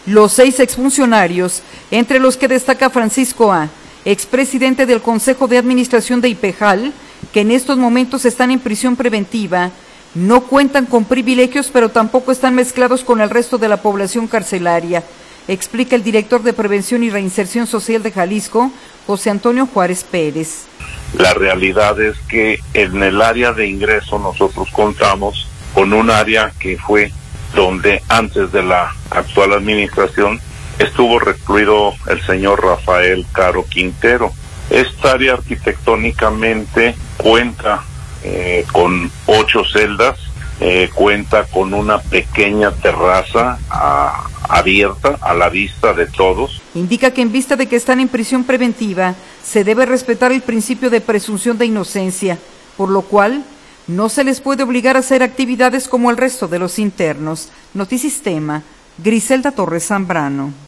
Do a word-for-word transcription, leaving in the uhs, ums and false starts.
Los seis exfuncionarios, entre los que destaca Francisco A., expresidente del Consejo de Administración de IPEJAL, que en estos momentos están en prisión preventiva, no cuentan con privilegios, pero tampoco están mezclados con el resto de la población carcelaria, explica el director de Prevención y Reinserción Social de Jalisco, José Antonio Juárez Pérez. La realidad es que en el área de ingreso nosotros contamos con un área que fue donde antes de la actual administración estuvo recluido el señor Rafael Caro Quintero. Esta área arquitectónicamente cuenta eh, con ocho celdas, eh, cuenta con una pequeña terraza a, abierta a la vista de todos. Indica que en vista de que están en prisión preventiva, se debe respetar el principio de presunción de inocencia, por lo cual no se les puede obligar a hacer actividades como el resto de los internos. Notisistema, Griselda Torres Zambrano.